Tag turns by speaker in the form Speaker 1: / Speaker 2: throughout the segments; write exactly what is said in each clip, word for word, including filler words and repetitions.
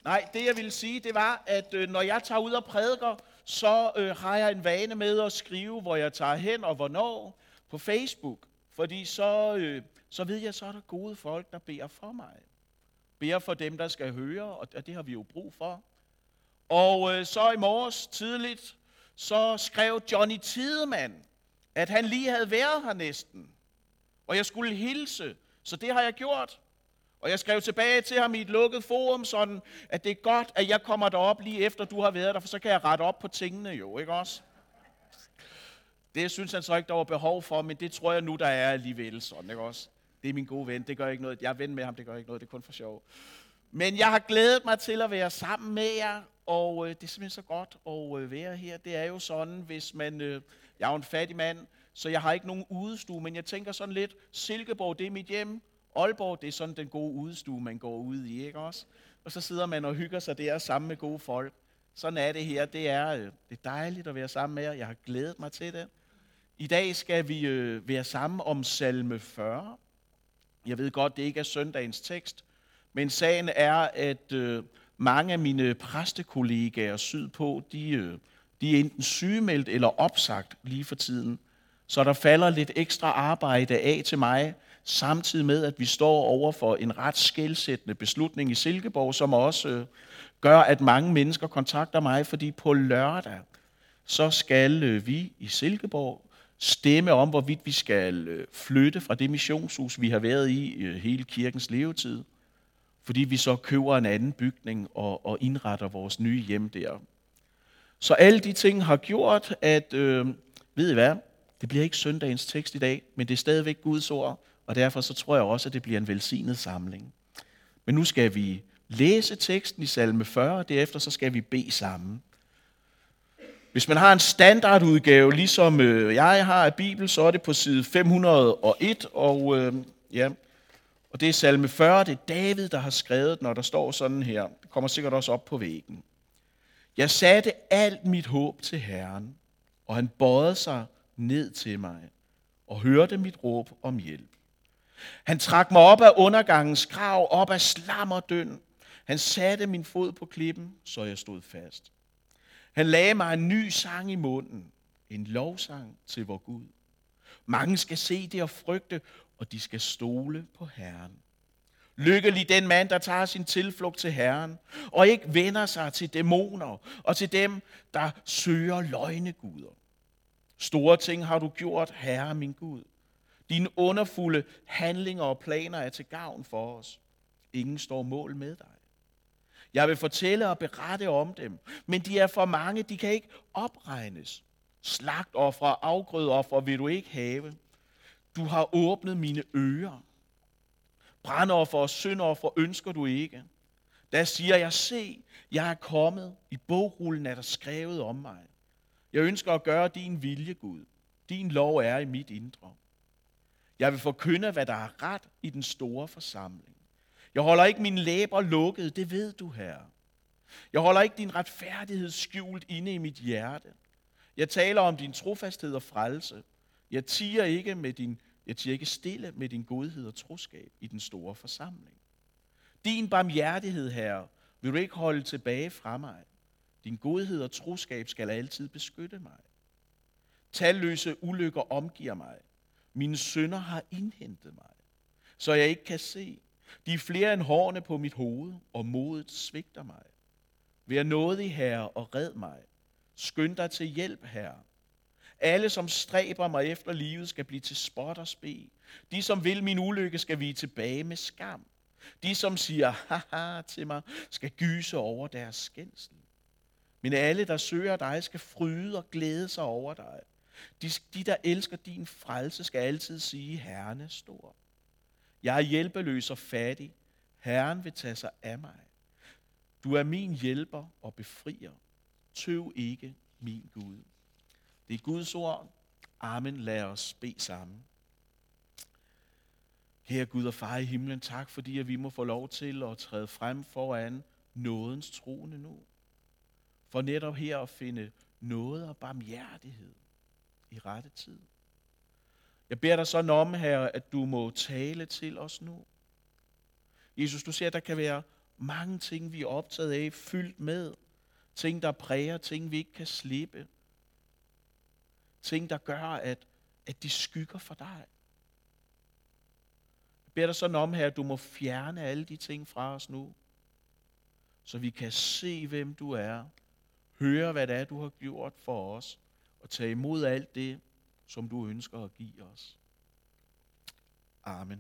Speaker 1: Nej, det jeg ville sige, det var, at øh, når jeg tager ud og prædiker, så øh, har jeg en vane med at skrive, hvor jeg tager hen og hvornår på Facebook. Fordi så, øh, så ved jeg, så er der gode folk, der beder for mig. Beder for dem, der skal høre, og det har vi jo brug for. Og øh, så i morges tidligt, så skrev Johnny Tidemann, at han lige havde været her næsten. Og jeg skulle hilse, så det har jeg gjort. Og jeg skrev tilbage til ham i et lukket forum, sådan at det er godt, at jeg kommer derop lige efter du har været der, for så kan jeg rette op på tingene jo, ikke også? Det synes han så ikke, der var behov for, men det tror jeg nu, der er alligevel sådan, ikke også? Det er min gode ven, det gør ikke noget. Jeg er ven med ham, det gør ikke noget, det er kun for sjov. Men jeg har glædet mig til at være sammen med jer, og øh, det er simpelthen så godt at øh, være her. Det er jo sådan, hvis man, øh, jeg er jo en fattig mand, så jeg har ikke nogen udestue, men jeg tænker sådan lidt, Silkeborg, det er mit hjem. Aalborg, det er sådan den gode udestue, man går ud i, ikke også? Og så sidder man og hygger sig der sammen med gode folk. Sådan er det her. Det er, det er dejligt at være sammen med jer. Jeg har glædet mig til det. I dag skal vi øh, være sammen om salme fyrre. Jeg ved godt, det ikke er søndagens tekst, men sagen er, at øh, mange af mine præstekollegaer sydpå, de, øh, de er enten sygemeldt eller opsagt lige for tiden. Så der falder lidt ekstra arbejde af til mig, samtidig med, at vi står over for en ret skelsættende beslutning i Silkeborg, som også øh, gør, at mange mennesker kontakter mig, fordi på lørdag, så skal øh, vi i Silkeborg stemme om, hvorvidt vi skal øh, flytte fra det missionshus, vi har været i øh, hele kirkens levetid, fordi vi så køber en anden bygning og, og indretter vores nye hjem der. Så alle de ting har gjort, at, øh, ved I hvad, det bliver ikke søndagens tekst i dag, men det er stadigvæk Guds ord, og derfor så tror jeg også, at det bliver en velsignet samling. Men nu skal vi læse teksten i salme fyrre, og derefter så skal vi bede sammen. Hvis man har en standardudgave, ligesom øh, jeg har af Bibel, så er det på side fem hundrede og en, og, øh, ja, og det er salme fyrre, det er David, der har skrevet, når der står sådan her. Det kommer sikkert også op på væggen. Jeg satte alt mit håb til Herren, og han bøjede sig ned til mig og hørte mit råb om hjælp. Han trak mig op af undergangens grav, op af slammerdøn. Han satte min fod på klippen, så jeg stod fast. Han lagde mig en ny sang i munden, en lovsang til vor Gud. Mange skal se det og frygte, og de skal stole på Herren. Lykkelig den mand, der tager sin tilflugt til Herren, og ikke vender sig til dæmoner og til dem, der søger løgneguder. Store ting har du gjort, Herre min Gud. Dine underfulde handlinger og planer er til gavn for os. Ingen står mål med dig. Jeg vil fortælle og berette om dem, men de er for mange, de kan ikke opregnes. Slagtoffer og afgrødoffer vil du ikke have. Du har åbnet mine ører. Brandoffer og syndoffer ønsker du ikke. Der siger jeg, se, jeg er kommet. I bogrullen er der skrevet om mig. Jeg ønsker at gøre din vilje, Gud. Din lov er i mit indre. Jeg vil forkynde, hvad der er ret i den store forsamling. Jeg holder ikke mine læber lukket, det ved du, Herre. Jeg holder ikke din retfærdighed skjult inde i mit hjerte. Jeg taler om din trofasthed og frelse. Jeg tiger ikke, med din, jeg tiger ikke stille med din godhed og troskab i den store forsamling. Din barmhjertighed, Herre, vil du ikke holde tilbage fra mig. Din godhed og troskab skal altid beskytte mig. Talløse ulykker omgiver mig. Mine synder har indhentet mig, så jeg ikke kan se. De er flere end hårene på mit hoved, og modet svigter mig. Vær nådig, Herre, og red mig. Skynd dig til hjælp, Herre. Alle, som stræber mig efter livet, skal blive til spot og spe. De, som vil min ulykke, skal vige tilbage med skam. De, som siger haha til mig, skal gyse over deres skændsel. Men alle, der søger dig, skal fryde og glæde sig over dig. De, de, der elsker din frelse, skal altid sige, Herren er stor. Jeg er hjælpeløs og fattig. Herren vil tage sig af mig. Du er min hjælper og befrier. Tøv ikke, min Gud. Det er Guds ord. Amen. Lad os bede sammen. Kære Gud og Far i himlen, tak fordi at vi må få lov til at træde frem foran nådens trone nu. For netop her at finde nåde og barmhjertighed i rette tid. Jeg beder dig sådan om, Herre, at du må tale til os nu. Jesus, du ser, at der kan være mange ting, vi er optaget af, fyldt med. Ting, der præger, ting, vi ikke kan slippe. Ting, der gør, at, at de skygger for dig. Jeg beder dig sådan om her, at du må fjerne alle de ting fra os nu, så vi kan se, hvem du er, høre, hvad det er, du har gjort for os, og tage imod alt det, som du ønsker at give os. Amen.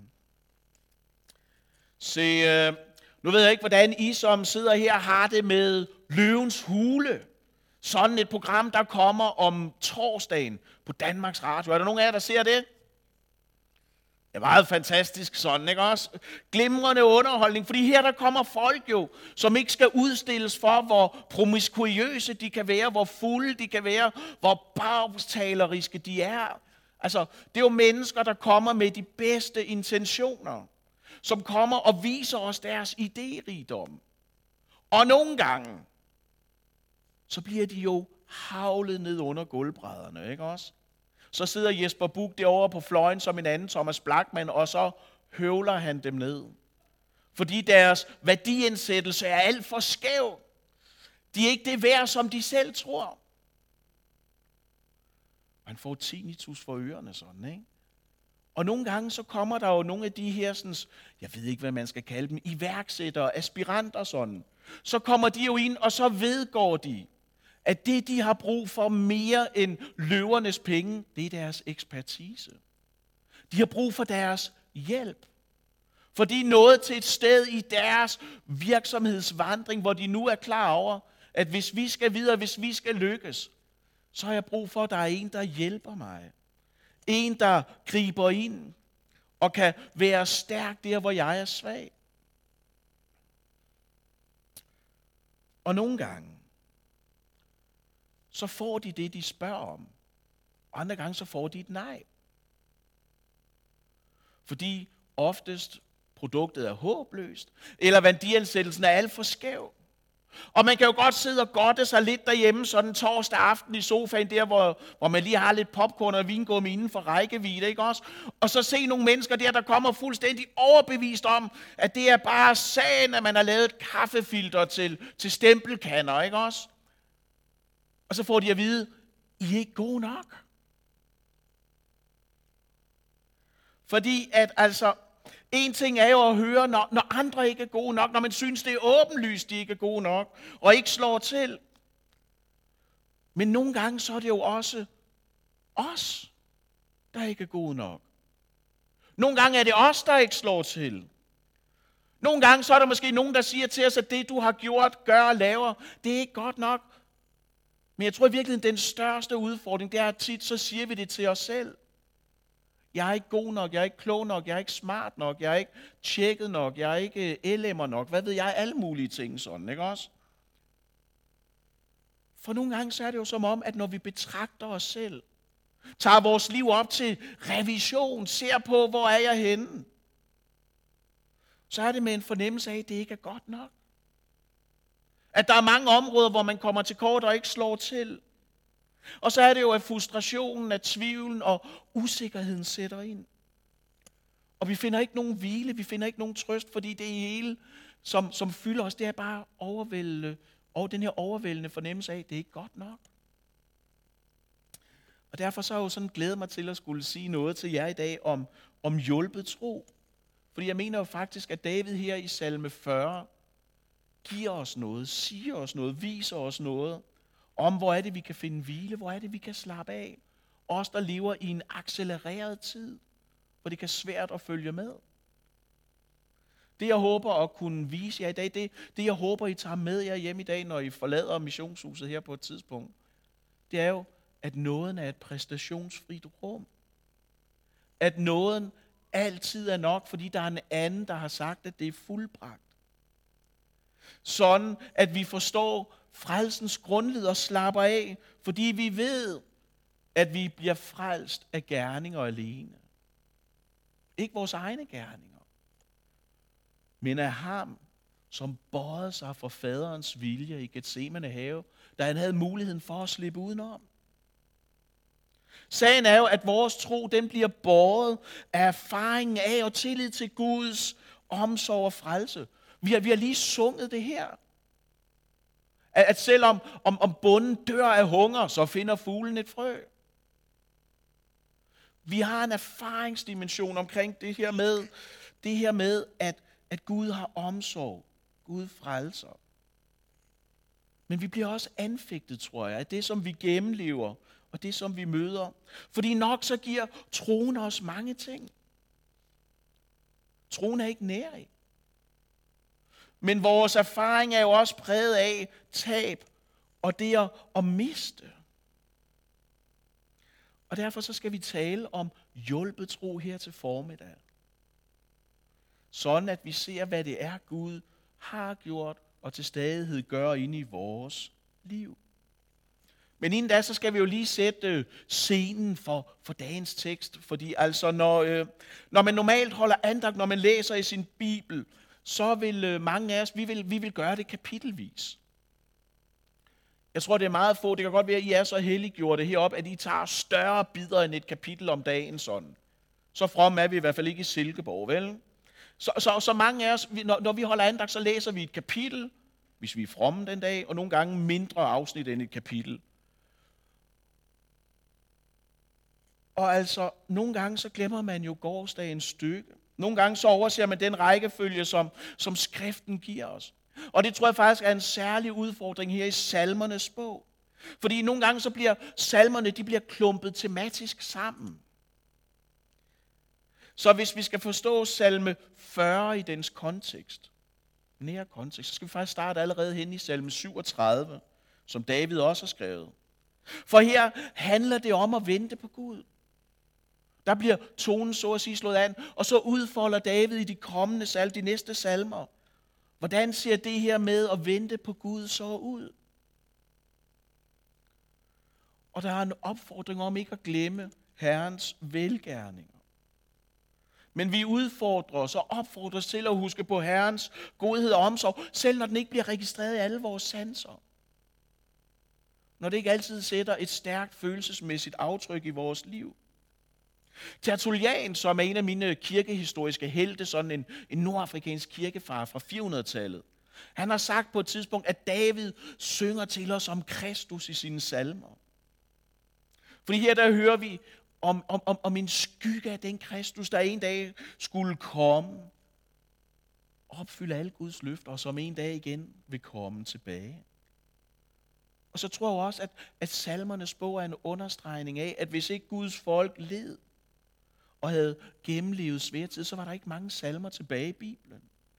Speaker 1: Se, nu ved jeg ikke, hvordan I som sidder her har det med Løvens Hule. Sådan et program, der kommer om torsdagen på Danmarks Radio. Er der nogen af jer, der ser det? Det er meget fantastisk sådan, ikke også? Glimrende underholdning, fordi her der kommer folk jo, som ikke skal udstilles for, hvor promiskuøse de kan være, hvor fulde de kan være, hvor bagtaleriske de er. Altså, det er jo mennesker, der kommer med de bedste intentioner, som kommer og viser os deres idérigdom. Og nogle gange, så bliver de jo havlet ned under gulvbrædderne, ikke også? Så sidder Jesper Buch derovre på fløjen som en anden Thomas Blachman, og så høvler han dem ned. Fordi deres værdiindsættelse er alt for skæv. De er ikke det værd, som de selv tror. Man får tinnitus for ørerne sådan, ikke? Og nogle gange så kommer der jo nogle af de her, sådan, jeg ved ikke, hvad man skal kalde dem, iværksættere, aspiranter sådan. Så kommer de jo ind, og så vedgår de, at det, de har brug for mere end løvernes penge, det er deres ekspertise. De har brug for deres hjælp. For de er nået til et sted i deres virksomhedsvandring, hvor de nu er klar over, at hvis vi skal videre, hvis vi skal lykkes, så har jeg brug for, at der er en, der hjælper mig. En, der griber ind og kan være stærk der, hvor jeg er svag. Og nogle gange, så får de det, de spørger om. Og andre gange, så får de et nej. Fordi oftest produktet er håbløst, eller værdiansættelsen er alt for skæv. Og man kan jo godt sidde og godte sig lidt derhjemme, sådan torsdag aften i sofaen, der hvor, hvor man lige har lidt popcorn og vingummi inden for rækkevidde, ikke også? Og så se nogle mennesker der, der kommer fuldstændig overbevist om, at det er bare sagen, at man har lavet et kaffefilter til, til stempelkander, ikke også? Og så får de at vide, I er ikke gode nok. Fordi at altså, en ting er jo at høre, når, når andre ikke er gode nok, når man synes, det er åbenlyst, de ikke er gode nok, og ikke slår til. Men nogle gange så er det jo også os, der ikke er gode nok. Nogle gange er det os, der ikke slår til. Nogle gange så er der måske nogen, der siger til os, at det du har gjort, gør og laver, det er ikke godt nok. Men jeg tror i virkeligheden, den største udfordring, det er, at tit så siger vi det til os selv. Jeg er ikke god nok, jeg er ikke klog nok, jeg er ikke smart nok, jeg er ikke tjekket nok, jeg er ikke L M'er nok. Hvad ved jeg? Alle mulige ting sådan, ikke også? For nogle gange så er det jo som om, at når vi betragter os selv, tager vores liv op til revision, ser på, hvor er jeg henne, så er det med en fornemmelse af, at det ikke er godt nok. At der er mange områder, hvor man kommer til kort og ikke slår til. Og så er det jo, at frustrationen, at tvivlen og usikkerheden sætter ind. Og vi finder ikke nogen hvile, vi finder ikke nogen trøst, fordi det hele, som, som fylder os, det er bare overvældende, og den her overvældende fornemmelse af, at det ikke er godt nok. Og derfor så har jeg jo sådan glædet mig til at skulle sige noget til jer i dag om, om hjulpet tro. Fordi jeg mener jo faktisk, at David her i salme fyrre giver os noget, siger os noget, viser os noget, om hvor er det, vi kan finde hvile, hvor er det, vi kan slappe af. Os, der lever i en accelereret tid, hvor det kan svært at følge med. Det, jeg håber at kunne vise jer i dag, det, det jeg håber, I tager med jer hjem i dag, når I forlader missionshuset her på et tidspunkt, det er jo, at nåden er et præstationsfrit rum. At nåden altid er nok, fordi der er en anden, der har sagt, at det er fuldbragt. Sådan, at vi forstår frelsens grundled og slapper af, fordi vi ved, at vi bliver frelst af gerninger alene. Ikke vores egne gerninger, men af ham, som bøjede sig for faderens vilje i Getsemane have, da han havde muligheden for at slippe udenom. Sagen er jo, at vores tro, den bliver båret af erfaringen af og tillid til Guds omsorg og frelse. Vi har, vi har lige sunget det her. At, at selvom om, om bonden dør af hunger, så finder fuglen et frø. Vi har en erfaringsdimension omkring det her med, det her med at, at Gud har omsorg. Gud frelser. Men vi bliver også anfægtet, tror jeg, af det, som vi gennemlever, og det, som vi møder. Fordi nok så giver troen os mange ting. Troen er ikke nærig. Men vores erfaring er jo også præget af tab, og det at, at miste. Og derfor så skal vi tale om hjælpetro her til formiddag. Sådan at vi ser, hvad det er, Gud har gjort, og til stadighed gør inde i vores liv. Men inden da, så skal vi jo lige sætte scenen for, for dagens tekst. Fordi altså, når, øh, når man normalt holder andagt, når man læser i sin bibel, så vil øh, mange af os, vi vil, vi vil gøre det kapitelvis. Jeg tror, det er meget få. Det kan godt være, at I er så helliggjorte heroppe, at I tager større bidder end et kapitel om dagen sådan. Så from er vi i hvert fald ikke i Silkeborg, vel? Så, så, så mange af os, når, når vi holder andagt, så læser vi et kapitel, hvis vi er fromme den dag, og nogle gange mindre afsnit end et kapitel. Og altså, nogle gange så glemmer man jo gårsdagens stykke. Nogle gange så overser man den rækkefølge, som, som skriften giver os. Og det tror jeg faktisk er en særlig udfordring her i salmernes bog. Fordi nogle gange så bliver salmerne, de bliver klumpet tematisk sammen. Så hvis vi skal forstå salme fyrre i dens kontekst, nære kontekst, så skal vi faktisk starte allerede hen i salme syvogtredive, som David også har skrevet. For her handler det om at vente på Gud. Der bliver tonen så at sige slået an, og så udfolder David i de kommende salmer, de næste salmer. Hvordan ser det her med at vente på Gud så ud? Og der er en opfordring om ikke at glemme Herrens velgerninger. Men vi udfordrer os og opfordrer os til at huske på Herrens godhed og omsorg, selv når den ikke bliver registreret i alle vores sanser. Når det ikke altid sætter et stærkt følelsesmæssigt aftryk i vores liv. Tertullian, som er en af mine kirkehistoriske helte, sådan en, en nordafrikansk kirkefar fra fire hundrede-tallet, han har sagt på et tidspunkt, at David synger til os om Kristus i sine salmer. Fordi her der hører vi om, om, om, om en skygge af den Kristus, der en dag skulle komme, opfylde alle Guds løfter, og som en dag igen vil komme tilbage. Og så tror jeg også, at, at salmernes bog er en understregning af, at hvis ikke Guds folk led og havde gennemlevet svær tid, så var der ikke mange salmer tilbage i Bibelen.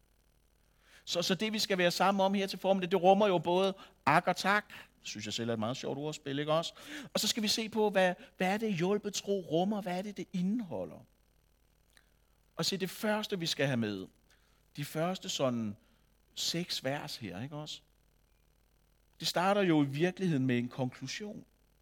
Speaker 1: Så, så det vi skal være sammen om her til formiddag, det rummer jo både ak og tak. Det synes jeg selv er et meget sjovt ordspil, ikke også? Og så skal vi se på, hvad, hvad er det hjælpetro rummer, hvad er det det indeholder. Og se det første vi skal have med, de første sådan seks vers her, ikke også? Det starter jo i virkeligheden med en konklusion.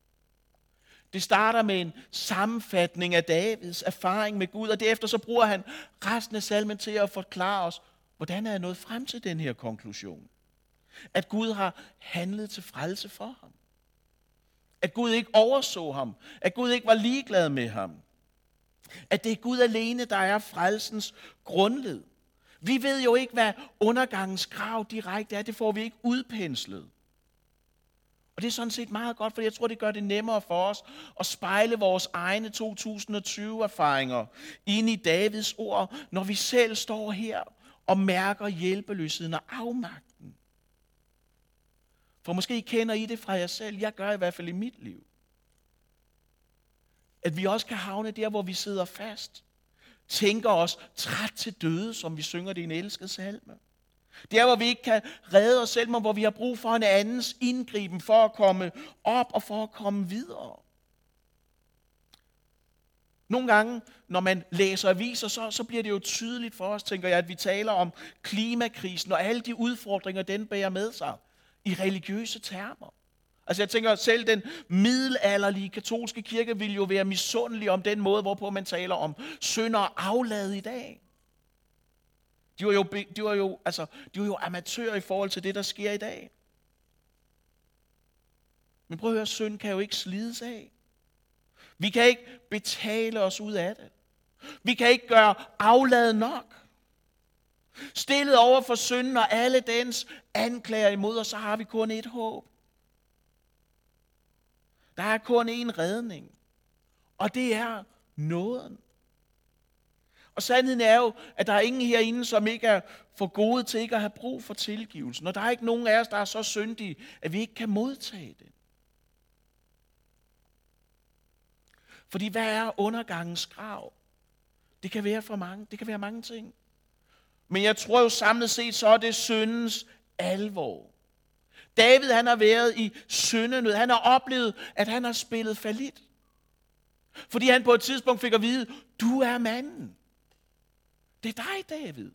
Speaker 1: Det starter med en sammenfatning af Davids erfaring med Gud, og derefter så bruger han resten af salmen til at forklare os, hvordan er jeg nået frem til den her konklusion. At Gud har handlet til frelse for ham. At Gud ikke overså ham. At Gud ikke var ligeglad med ham. At det er Gud alene, der er frelsens grundled. Vi ved jo ikke, hvad undergangens krav direkte er. Det får vi ikke udpenslet. Og det er sådan set meget godt, for jeg tror, det gør det nemmere for os at spejle vores egne to tusind og tyve-erfaringer ind i Davids ord, når vi selv står her og mærker hjælpeløsheden og afmagten. For måske kender I det fra jer selv. Jeg gør i hvert fald i mit liv. At vi også kan havne der, hvor vi sidder fast. Tænker os træt til døde, som vi synger det i en elsket salme. Der, hvor vi ikke kan redde os selv, men hvor vi har brug for en andens indgriben for at komme op og for at komme videre. Nogle gange, når man læser aviser, så, så bliver det jo tydeligt for os, tænker jeg, at vi taler om klimakrisen og alle de udfordringer, den bærer med sig i religiøse termer. Altså jeg tænker, selv den middelalderlige katolske kirke vil jo være misundelig om den måde, hvorpå man taler om synd og aflad i dag. De var, jo, de, var jo, altså, de var jo amatører i forhold til det, der sker i dag. Men prøv at høre, synd kan jo ikke slides af. Vi kan ikke betale os ud af det. Vi kan ikke gøre aflad nok. Stillet over for synden og alle dens anklager imod os, så har vi kun et håb. Der er kun én redning, og det er nåden. Og sandheden er jo, at der er ingen herinde, som ikke er for gode til ikke at have brug for tilgivelsen. Og der er ikke nogen af os, der er så syndige, at vi ikke kan modtage det. Fordi hvad er undergangens krav? Det kan være for mange, det kan være mange ting. Men jeg tror jo samlet set, så er det syndens alvor. David, han har været i syndenød. Han har oplevet, at han har spillet fallit. Fordi han på et tidspunkt fik at vide, du er manden. Det er dig, David.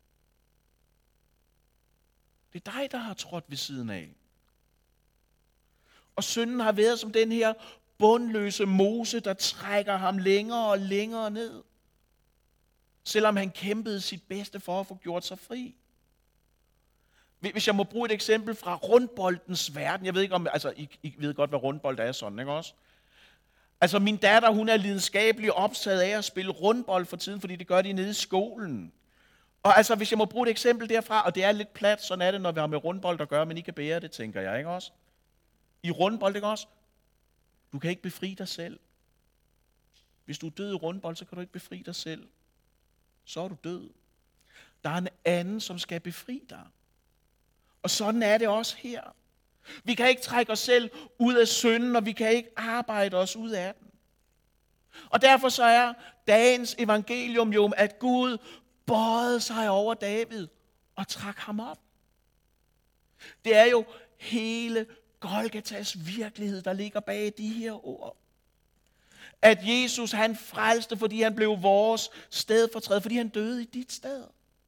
Speaker 1: Det er dig, der har trådt ved siden af. Og synden har været som den her bundløse mose, der trækker ham længere og længere ned. Selvom han kæmpede sit bedste for at få gjort sig fri. Hvis jeg må bruge et eksempel fra rundboldens verden. Jeg ved ikke om, altså I, I ved godt, hvad rundbold er sådan, ikke også? Altså min datter, hun er lidenskabelig optaget af at spille rundbold for tiden, fordi det gør de nede i skolen. Og altså, hvis jeg må bruge et eksempel derfra, og det er lidt plat, sådan er det, når vi har med rundbold at gøre, men I kan bære det, tænker jeg, ikke også? I rundbold, ikke også? Du kan ikke befri dig selv. Hvis du er død i rundbold, så kan du ikke befri dig selv. Så er du død. Der er en anden, som skal befri dig. Og sådan er det også her. Vi kan ikke trække os selv ud af synden, og vi kan ikke arbejde os ud af den. Og derfor så er dagens evangelium jo, at Gud bøjede sig over David og trak ham op. Det er jo hele Golgatas virkelighed, der ligger bag de her ord. At Jesus, han frelste, fordi han blev vores stedfortræder, fordi han døde i dit sted.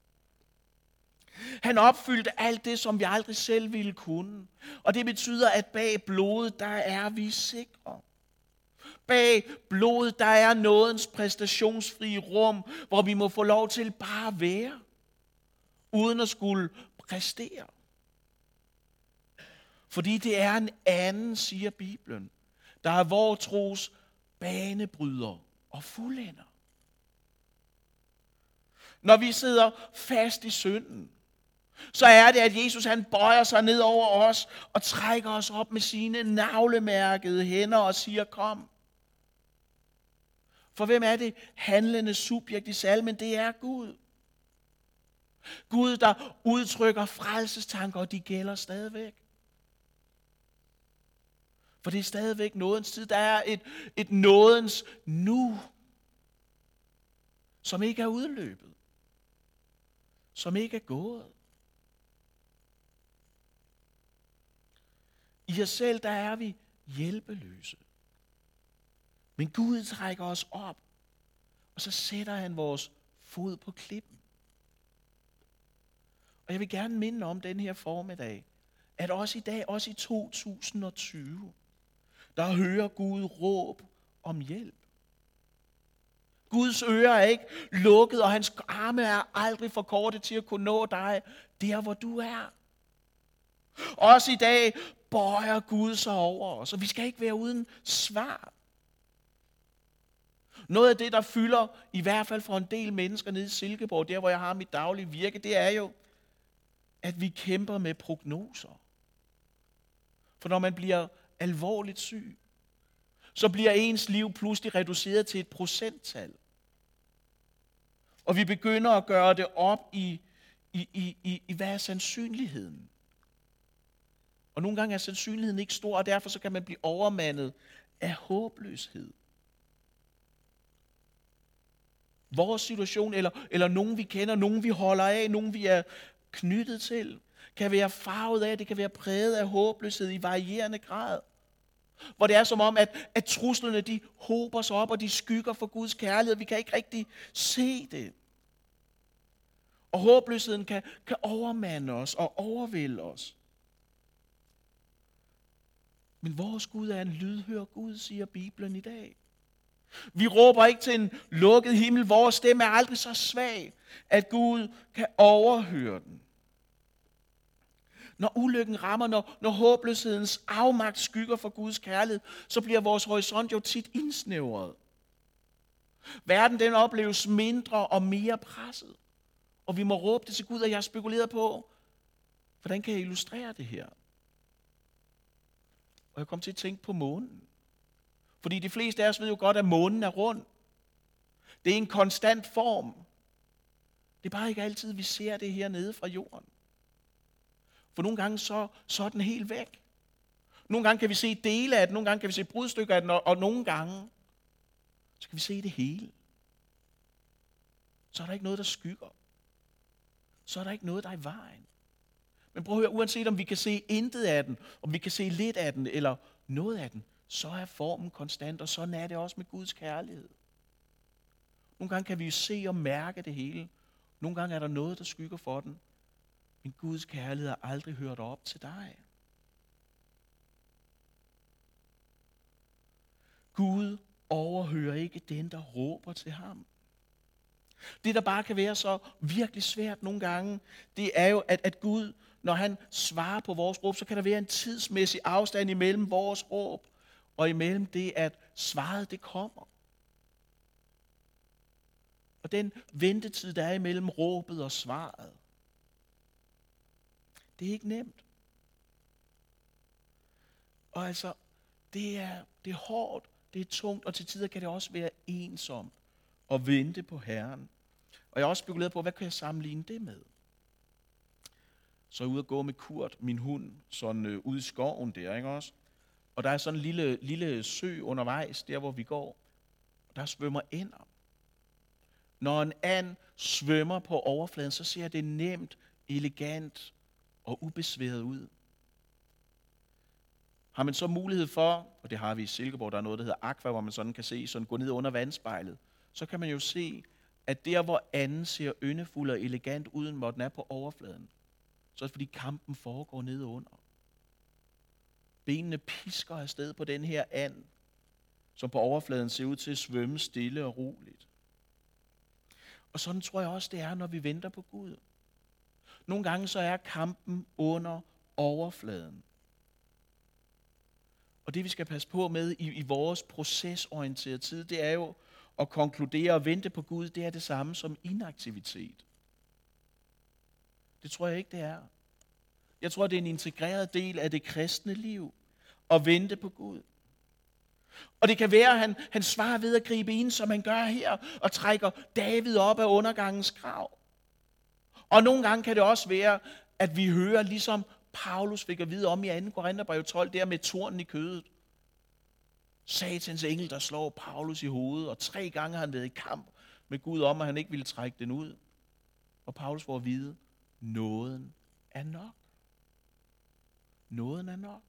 Speaker 1: Han opfyldte alt det, som vi aldrig selv ville kunne. Og det betyder, at bag blodet, der er vi sikre. Bag blodet, der er nådens præstationsfrie rum, hvor vi må få lov til bare at være, uden at skulle præstere. Fordi det er en anden, siger Bibelen, der er vor tros banebryder og fuldender. Når vi sidder fast i synden, så er det, at Jesus han bøjer sig ned over os og trækker os op med sine navlemærkede hænder og siger, kom. For hvem er det handlende subjekt i salmen? Det er Gud. Gud, der udtrykker frelsestanker, og de gælder stadigvæk. For det er stadigvæk nådens tid. Der er et, et nådens nu, som ikke er udløbet. Som ikke er gået. I os selv, der er vi hjælpeløse. Men Gud trækker os op, og så sætter han vores fod på klippen. Og jeg vil gerne minde om den her formiddag, at også i dag, også i to tusind og tyve, der hører Gud råb om hjælp. Guds ører er ikke lukket, og hans arme er aldrig for korte til at kunne nå dig der, hvor du er. Også i dag bøjer Gud sig over os, og vi skal ikke være uden svar. Noget af det, der fylder, i hvert fald for en del mennesker nede i Silkeborg, der hvor jeg har mit daglige virke, det er jo, at vi kæmper med prognoser. For når man bliver alvorligt syg, så bliver ens liv pludselig reduceret til et procenttal. Og vi begynder at gøre det op i, i, i, i, i hvad er sandsynligheden? Og nogle gange er sandsynligheden ikke stor, og derfor så kan man blive overmandet af håbløshed. Vores situation, eller, eller nogen vi kender, nogen vi holder af, nogen vi er knyttet til, kan være farvet af, det kan være præget af håbløshed i varierende grad. Hvor det er som om, at, at truslerne de hober sig op, og de skygger for Guds kærlighed. Vi kan ikke rigtig se det. Og håbløsheden kan, kan overmande os og overvælde os. Men vores Gud er en lydhør Gud, siger Bibelen i dag. Vi råber ikke til en lukket himmel. Vores stemme er aldrig så svag, at Gud kan overhøre den. Når ulykken rammer, når, når håbløshedens afmagt skygger for Guds kærlighed, så bliver vores horisont jo tit indsnævret. Verden den opleves mindre og mere presset. Og vi må råbe det til Gud, og jeg har spekuleret på, hvordan kan jeg illustrere det her? Og jeg kom til at tænke på månen. Fordi de fleste af os ved jo godt, at månen er rund. Det er en konstant form. Det er bare ikke altid, vi ser det her nede fra jorden. For nogle gange så, så er den helt væk. Nogle gange kan vi se dele af den, nogle gange kan vi se brudstykker af den, og, og nogle gange så kan vi se det hele. Så er der ikke noget, der skygger. Så er der ikke noget, der er i vejen. Men prøv at høre, uanset om vi kan se intet af den, om vi kan se lidt af den, eller noget af den, så er formen konstant, og sådan er det også med Guds kærlighed. Nogle gange kan vi jo se og mærke det hele. Nogle gange er der noget, der skygger for den. Men Guds kærlighed har aldrig hørt op til dig. Gud overhører ikke den, der råber til ham. Det, der bare kan være så virkelig svært nogle gange, det er jo, at, at Gud, når han svarer på vores råb, så kan der være en tidsmæssig afstand imellem vores råb, og imellem det, at svaret det kommer. Og den ventetid, der er imellem råbet og svaret, det er ikke nemt. Og altså, det er, det er hårdt, det er tungt, og til tider kan det også være ensomt at vente på Herren. Og jeg har også spekuleret på, hvad kan jeg sammenligne det med? Så er jeg ude at gå med Kurt, min hund, sådan øh, ude i skoven der, ikke også? Og der er sådan en lille, lille sø undervejs, der hvor vi går. Og der svømmer ænder. Når en and svømmer på overfladen, så ser det nemt, elegant og ubesværet ud. Har man så mulighed for, og det har vi i Silkeborg, der er noget, der hedder aqua, hvor man sådan kan se, sådan gå ned under vandspejlet, så kan man jo se, at der hvor anden ser yndefuld og elegant ud, hvor den er på overfladen, så er det fordi kampen foregår nede under. Benene pisker afsted på den her and, som på overfladen ser ud til at svømme stille og roligt. Og sådan tror jeg også, det er, når vi venter på Gud. Nogle gange så er kampen under overfladen. Og det vi skal passe på med i, i vores procesorienterede tid, det er jo at konkludere og vente på Gud, det er det samme som inaktivitet. Det tror jeg ikke, det er. Jeg tror, det er en integreret del af det kristne liv at vente på Gud. Og det kan være, at han, han svarer ved at gribe ind, som han gør her, og trækker David op af undergangens grav. Og nogle gange kan det også være, at vi hører, ligesom Paulus fik at vide om i anden Korintherbrev tolv, der med tornen i kødet. Satans engel, der slår Paulus i hovedet, og tre gange har han været i kamp med Gud om, at han ikke ville trække den ud. Og Paulus får at vide, nåden er nok. Nåden er nok.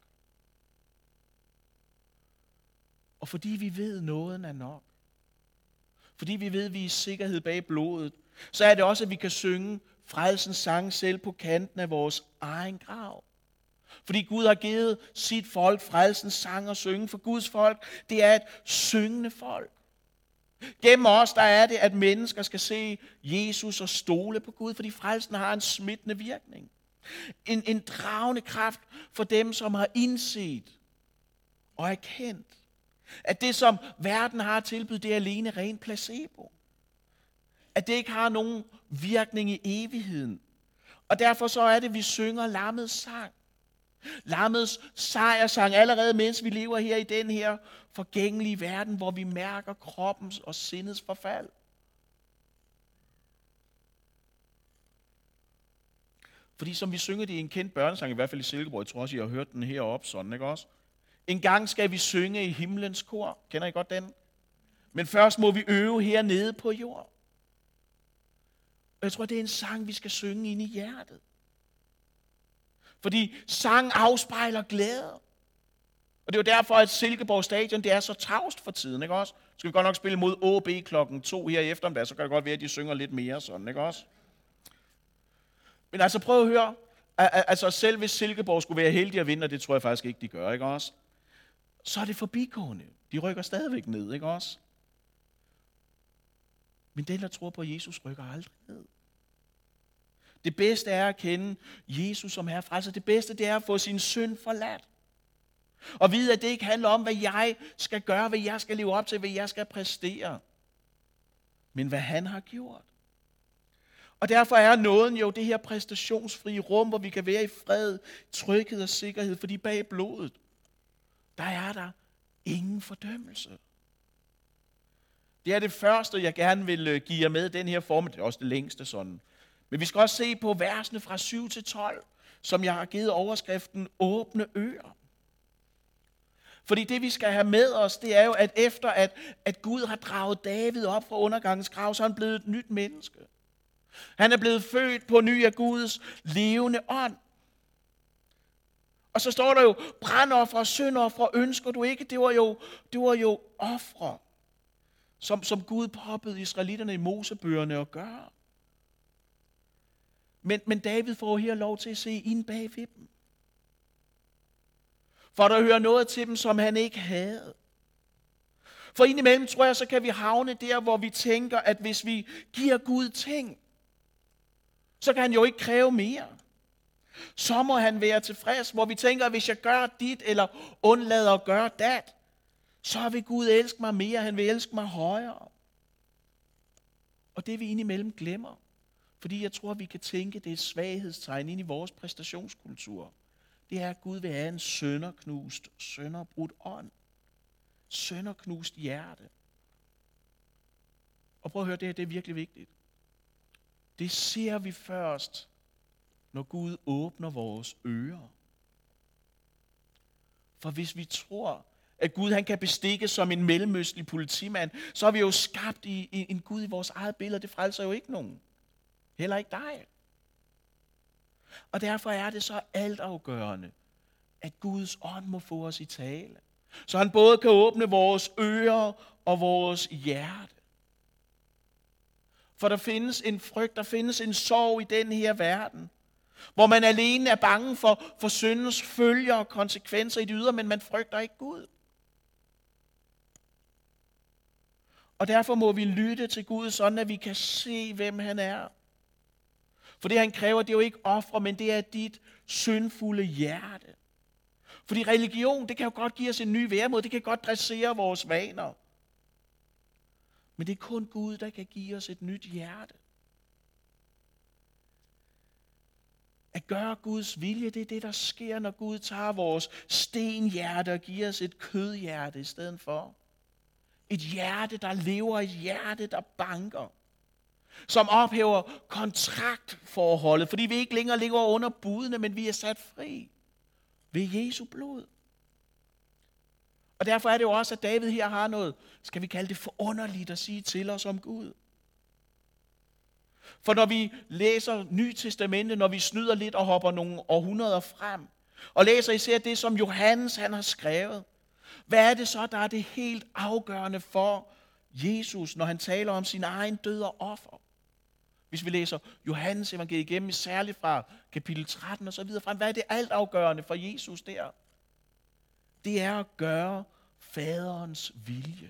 Speaker 1: Og fordi vi ved, at nåden er nok, fordi vi ved, at vi er i sikkerhed bag blodet, så er det også, at vi kan synge frelsens sang selv på kanten af vores egen grav. Fordi Gud har givet sit folk frelsens sang at synge, for Guds folk, det er et syngende folk. Gennem os, der er det, at mennesker skal se Jesus og stole på Gud, fordi frelsen har en smittende virkning. En, en dragende kraft for dem, som har indset og erkendt, at det, som verden har tilbydet, det er alene ren placebo. At det ikke har nogen virkning i evigheden. Og derfor så er det, at vi synger lammets sang. Lammets sejrsang, allerede mens vi lever her i den her forgængelige verden, hvor vi mærker kroppens og sindets forfald. Fordi som vi synger det i en kendt børnesang, i hvert fald i Silkeborg, jeg tror også, I har hørt den heroppe sådan, ikke også? En gang skal vi synge i himlens kor. Kender I godt den? Men først må vi øve hernede på jord. Og jeg tror, det er en sang, vi skal synge ind i hjertet. Fordi sang afspejler glæde. Og det er jo derfor, at Silkeborg Stadion, det er så tavst for tiden, ikke også? Skal vi godt nok spille mod O B klokken to her i eftermiddag, så kan det godt være, at de synger lidt mere sådan, ikke også? Men altså prøv at høre, altså selv hvis Silkeborg skulle være heldige at vinde, og det tror jeg faktisk ikke, de gør, ikke også? Så er det forbigående. De rykker stadigvæk ned, ikke også? Men den, der tror på Jesus, rykker aldrig ned. Det bedste er at kende Jesus som Herre frelser. Det bedste, det er at få sin synd forladt. Og vide, at det ikke handler om, hvad jeg skal gøre, hvad jeg skal leve op til, hvad jeg skal præstere. Men hvad han har gjort. Og derfor er nåden jo det her præstationsfrie rum, hvor vi kan være i fred, tryghed og sikkerhed, fordi bag blodet, der er der ingen fordømmelse. Det er det første, jeg gerne vil give jer med den her form. Det er også det længste sådan. Men vi skal også se på versene fra syv til tolv, som jeg har givet overskriften åbne ører. Fordi det, vi skal have med os, det er jo, at efter at, at Gud har draget David op fra undergangens grav, så er han blevet et nyt menneske. Han er blevet født på ny af Guds levende ånd. Og så står der jo, brandoffer og syndoffer ønsker du ikke. Det var jo, det var jo ofre, som, som Gud påbød israelitterne i Mosebøgerne at gøre. Men, men David får her lov til at se ind bag ved dem. For der hører noget til dem, som han ikke havde. For indimellem, tror jeg, så kan vi havne der, hvor vi tænker, at hvis vi giver Gud ting, så kan han jo ikke kræve mere. Så må han være tilfreds, hvor vi tænker, at hvis jeg gør dit, eller undlader at gøre dat, så vil Gud elske mig mere, han vil elske mig højere. Og det vi indimellem glemmer, fordi jeg tror, at vi kan tænke, det er et svaghedstegn ind i vores præstationskultur, det er, at Gud vil have en sønderknust, sønderbrudt ånd. Sønderknust hjerte. Og prøv at høre, det her, det er virkelig vigtigt. Det ser vi først, når Gud åbner vores ører. For hvis vi tror, at Gud han kan bestikke som en mellemøstlig politimand, så har vi jo skabt i, i, en Gud i vores eget billede. Det frelser jo ikke nogen. Heller ikke dig. Og derfor er det så altafgørende, at Guds ånd må få os i tale. Så han både kan åbne vores ører og vores hjerte. For der findes en frygt, der findes en sorg i den her verden, hvor man alene er bange for, for syndens følger og konsekvenser i det ydre, men man frygter ikke Gud. Og derfor må vi lytte til Gud, sådan at vi kan se, hvem han er. For det han kræver, det er jo ikke ofre, men det er dit syndfulde hjerte. Fordi religion, det kan jo godt give os en ny væremåde, det kan godt dressere vores vaner. Men det er kun Gud, der kan give os et nyt hjerte. At gøre Guds vilje, det er det, der sker, når Gud tager vores stenhjerte og giver os et kødhjerte i stedet for. Et hjerte, der lever, et hjerte, der banker. Som ophæver kontraktforholdet, fordi vi ikke længere ligger under budene, men vi er sat fri ved Jesu blod. Og derfor er det jo også, at David her har noget, skal vi kalde det forunderligt at sige til os om Gud. For når vi læser Nye Testamente, når vi snyder lidt og hopper nogle århundreder frem, og læser især det, som Johannes han har skrevet, hvad er det så, der er det helt afgørende for Jesus, når han taler om sin egen død og offer? Hvis vi læser Johannes evangeliet igennem, særligt fra kapitel tretten og så videre frem, hvad er det altafgørende for Jesus der? Det er at gøre faderens vilje.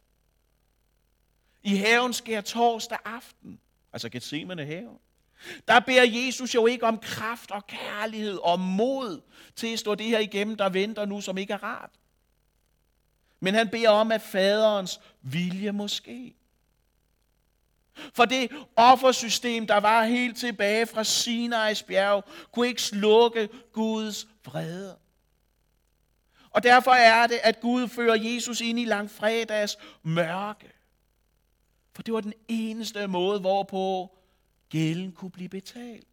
Speaker 1: I haven sker torsdag aften, altså Getsemane have, der beder Jesus jo ikke om kraft og kærlighed og mod til at stå det her igennem, der venter nu, som ikke er rart. Men han beder om, at faderens vilje må ske. For det offersystem, der var helt tilbage fra Sinais bjerg, kunne ikke slukke Guds vrede. Og derfor er det, at Gud fører Jesus ind i langfredags mørke. For det var den eneste måde, hvorpå gælden kunne blive betalt.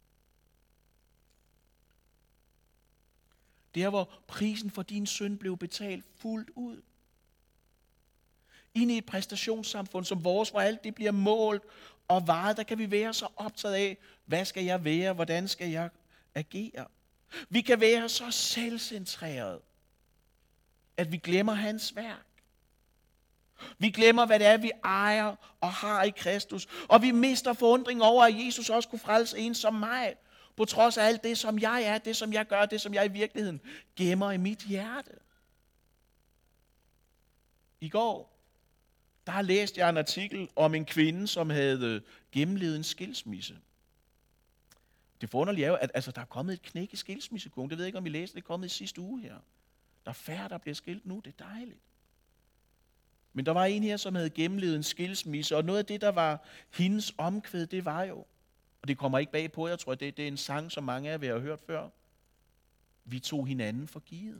Speaker 1: Der, hvor prisen for din synd blev betalt fuldt ud. Inde i et præstationssamfund som vores, hvor alt det bliver målt og varet, der kan vi være så optaget af, hvad skal jeg være, hvordan skal jeg agere. Vi kan være så selvcentreret, at vi glemmer hans værk. Vi glemmer, hvad det er, vi ejer og har i Kristus. Og vi mister forundring over, at Jesus også kunne frelse en som mig. På trods af alt det, som jeg er, det som jeg gør, det som jeg i virkeligheden gemmer i mit hjerte. I går, der læste jeg en artikel om en kvinde, som havde gennemlevet en skilsmisse. Det forunderlige er jo, at altså, der er kommet et knæk i skilsmissekurven. Det ved jeg ikke, om I læste, det er kommet i sidste uge her. Der er færre, der bliver skilt nu, det er dejligt. Men der var en her, som havde gennemlevet en skilsmisse, og noget af det, der var hendes omkvæd, det var jo, Og det kommer ikke bag på, jeg tror, det, det er en sang, som mange af jer har hørt før. Vi tog hinanden for givet.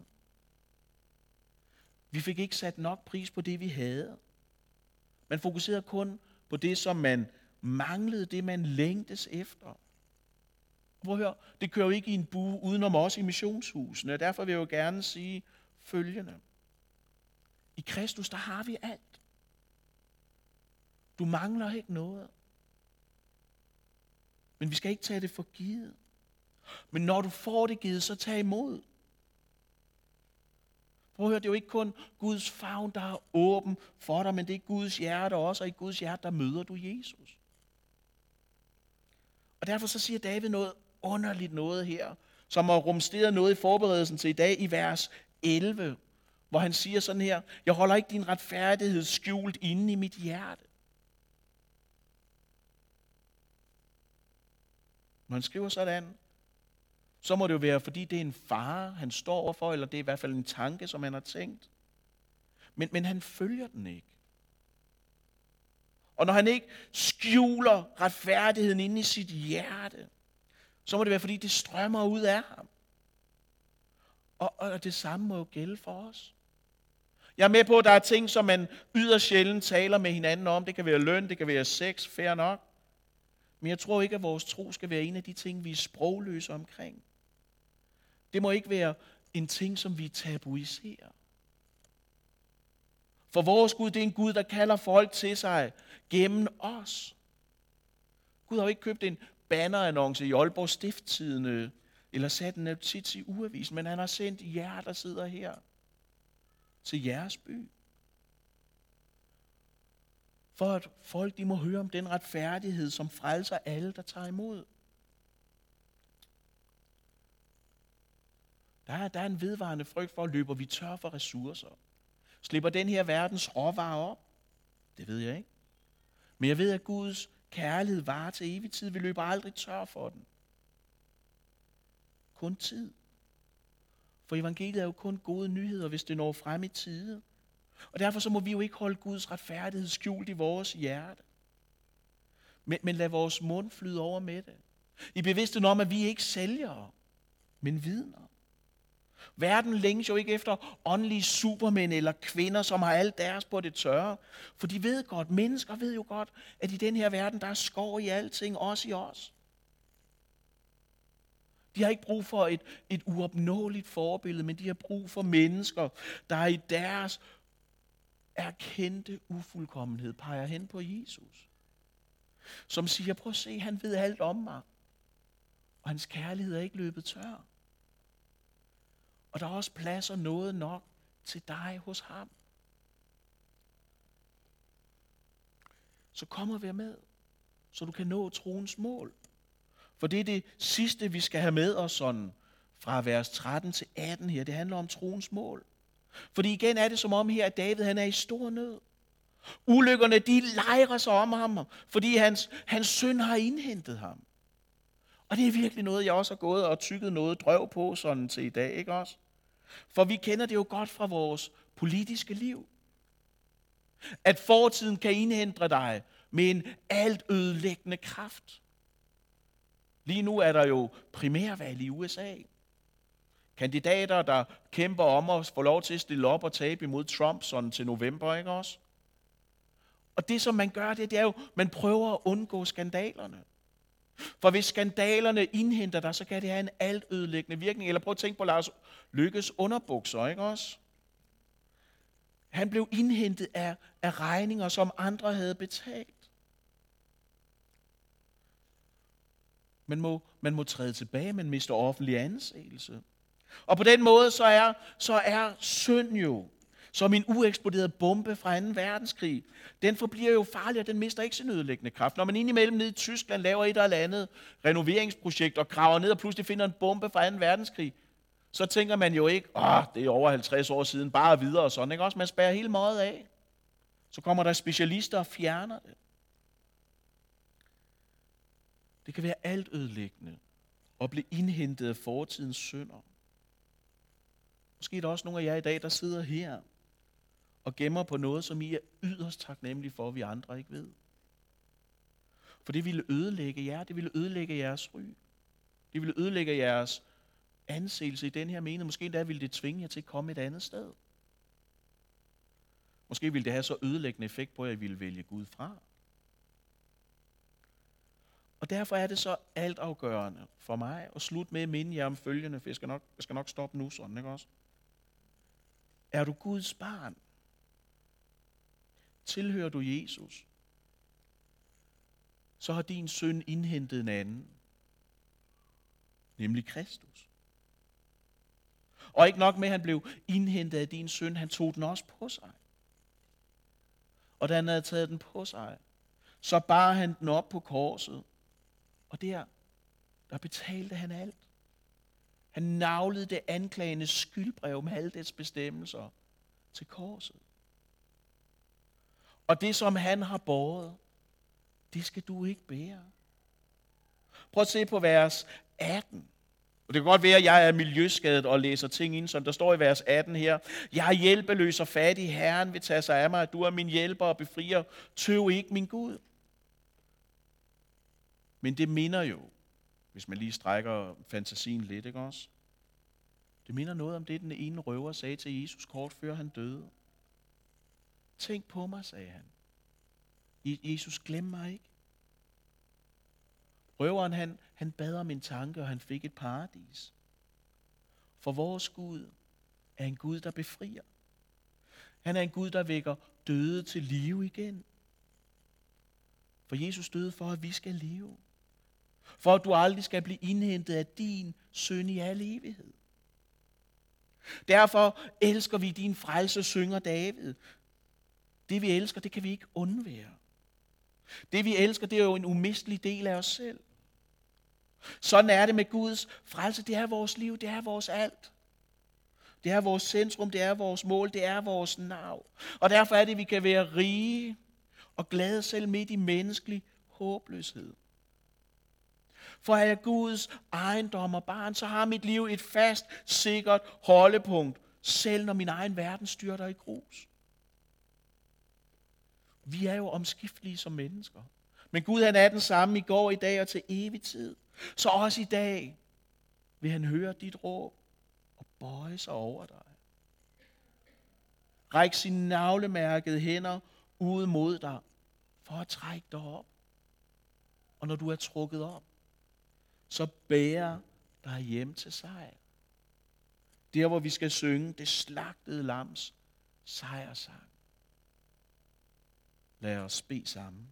Speaker 1: Vi fik ikke sat nok pris på det, vi havde. Man fokuserede kun på det, som man manglede, det man længtes efter. Prøv at høre, det kører jo ikke i en bue udenom os i missionshusene, og derfor vil jeg jo gerne sige følgende. I Kristus, der har vi alt. Du mangler ikke noget. Men vi skal ikke tage det for givet. Men når du får det givet, så tag imod. Prøv at høre, det er jo ikke kun Guds favn, der er åben for dig, men det er Guds hjerte også, og i Guds hjerte, der møder du Jesus. Og derfor så siger David noget underligt noget her, som har rumsteret noget i forberedelsen til i dag i vers elleve, hvor han siger sådan her, jeg holder ikke din retfærdighed skjult inde i mit hjerte. Når han skriver sådan, så må det jo være, fordi det er en fare, han står overfor, eller det er i hvert fald en tanke, som han har tænkt. Men, men han følger den ikke. Og når han ikke skjuler retfærdigheden inde i sit hjerte, så må det være, fordi det strømmer ud af ham. Og, og det samme må jo gælde for os. Jeg er med på, at der er ting, som man yderst sjældent taler med hinanden om. Det kan være løn, det kan være sex, fair nok. Men jeg tror ikke, at vores tro skal være en af de ting, vi er sprogløse omkring. Det må ikke være en ting, som vi tabuiserer. For vores Gud, det er en Gud, der kalder folk til sig gennem os. Gud har jo ikke købt en bannerannonce i Aalborg Stiftstidende, eller sat en notits i Ugeavisen, men han har sendt jer, der sidder her, til jeres by. For at folk de må høre om den retfærdighed, som frelser alle, der tager imod. Der er, der er en vedvarende frygt for, at løber vi tør for ressourcer. Slipper den her verdens råvarer op? Det ved jeg ikke. Men jeg ved, at Guds kærlighed varer til evig tid. Vi løber aldrig tør for den. Kun tid. For evangeliet er jo kun gode nyheder, hvis det når frem i tide. Og derfor så må vi jo ikke holde Guds retfærdighed skjult i vores hjerte. Men, men lad vores mund flyde over med det. I bevidstheden om, at vi ikke sælgere, men vidner. Verden længes jo ikke efter åndelige supermænd eller kvinder, som har alt deres på det tørre. For de ved godt, mennesker ved jo godt, at i den her verden, der er skov i alting, også i os. De har ikke brug for et, et uopnåeligt forbillede, men de har brug for mennesker, der i deres erkendte ufuldkommenhed peger hen på Jesus. Som siger, prøv at se, han ved alt om mig. Og hans kærlighed er ikke løbet tør. Og der er også plads og noget nok til dig hos ham. Så kom og vær med, så du kan nå troens mål. For det er det sidste, vi skal have med os sådan, fra vers tretten til atten her. Det handler om troens mål. Fordi igen er det som om her, at David han er i stor nød. Ulykkerne, de lejrer sig om ham, fordi hans, hans søn har indhentet ham. Og det er virkelig noget, jeg også har gået og tykket noget drøv på sådan til i dag, ikke også? For vi kender det jo godt fra vores politiske liv. At fortiden kan indhente dig med en alt ødelæggende kraft. Lige nu er der jo primærvalg i U S A. Kandidater, der kæmper om at få lov til at stille op og tabe imod Trump sådan til november, ikke også? Og det, som man gør, det, det er jo, man prøver at undgå skandalerne. For hvis skandalerne indhenter dig, så kan det have en altødelæggende virkning. Eller prøv at tænke på Lars Løkkes underbukser, ikke også? Han blev indhentet af, af regninger, som andre havde betalt. Man må, man må træde tilbage, man mister offentlig anseelse. Og på den måde, så er, så er synd jo som en ueksploderet bombe fra anden verdenskrig. Den forbliver jo farlig, og den mister ikke sin ødelæggende kraft. Når man indimellem nede i Tyskland laver et eller andet renoveringsprojekt og graver ned og pludselig finder en bombe fra anden verdenskrig, så tænker man jo ikke, åh, det er over halvtreds år siden, bare videre og sådan, ikke også? Man spærrer hele meget af. Så kommer der specialister og fjerner det. Det kan være altødelæggende og blive indhentet af fortidens synder. Måske er der også nogle af jer i dag, der sidder her og gemmer på noget, som I er yderst taknemmelige for, at vi andre ikke ved. For det ville ødelægge jer, det ville ødelægge jeres ry. Det ville ødelægge jeres anseelse i den her menighed. Måske endda ville det tvinge jer til at komme et andet sted. Måske ville det have så ødelæggende effekt på, at I ville vælge Gud fra. Og derfor er det så altafgørende for mig at slutte med at minde jer om følgende, for jeg skal nok, jeg skal nok stoppe nu sådan, ikke også? Er du Guds barn? Tilhører du Jesus? Så har din søn indhentet en anden, nemlig Kristus. Og ikke nok med, at han blev indhentet af din søn, han tog den også på sig. Og da han havde taget den på sig, så bar han den op på korset. Og der, der betalte han alt. Han naglede det anklagende skyldbrev med alle dets bestemmelser til korset. Og det, som han har båret, det skal du ikke bære. Prøv at se på vers atten. Og det kan godt være, at jeg er miljøskadet og læser ting ind, som der står i vers atten her. Jeg er hjælpeløs og fattig. Herren vil tage sig af mig. Du er min hjælper og befrier. Tøv ikke, min Gud. Men det minder jo, hvis man lige strækker fantasien lidt, ikke også? Det minder noget om det, den ene røver sagde til Jesus kort før han døde. Tænk på mig, sagde han. Jesus, glem mig ikke. Røveren, han, han bad om en tanke, og han fik et paradis. For vores Gud er en Gud, der befrier. Han er en Gud, der vækker døde til live igen. For Jesus døde for, at vi skal leve. For at du aldrig skal blive indhentet af din synd i al evighed. Derfor elsker vi din frelse, synger David. Det vi elsker, det kan vi ikke undvære. Det vi elsker, det er jo en umistelig del af os selv. Sådan er det med Guds frelse. Det er vores liv, det er vores alt. Det er vores centrum, det er vores mål, det er vores nav. Og derfor er det, at vi kan være rige og glade selv midt i menneskelig håbløshed. For er jeg Guds ejendom og barn, så har mit liv et fast, sikkert holdepunkt, selv når min egen verden styrter i grus. Vi er jo omskiftelige som mennesker. Men Gud, han er den samme i går, i dag og til evig tid. Så også i dag vil han høre dit råb og bøje sig over dig. Ræk sine navlemærkede hænder ud mod dig for at trække dig op. Og når du er trukket op, så bærer dig hjem til sejr. Der, hvor vi skal synge det slagtede lams sejrsang. Lad os bede sammen.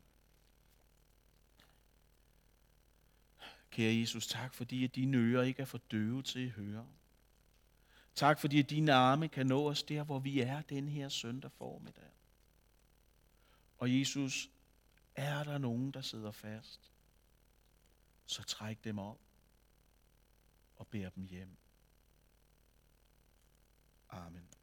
Speaker 1: Kære Jesus, tak fordi at dine ører ikke er for døve til at høre. Tak fordi at dine arme kan nå os der, hvor vi er den her søndag formiddag. Og Jesus, er der nogen, der sidder fast, så træk dem op og bær dem hjem. Amen.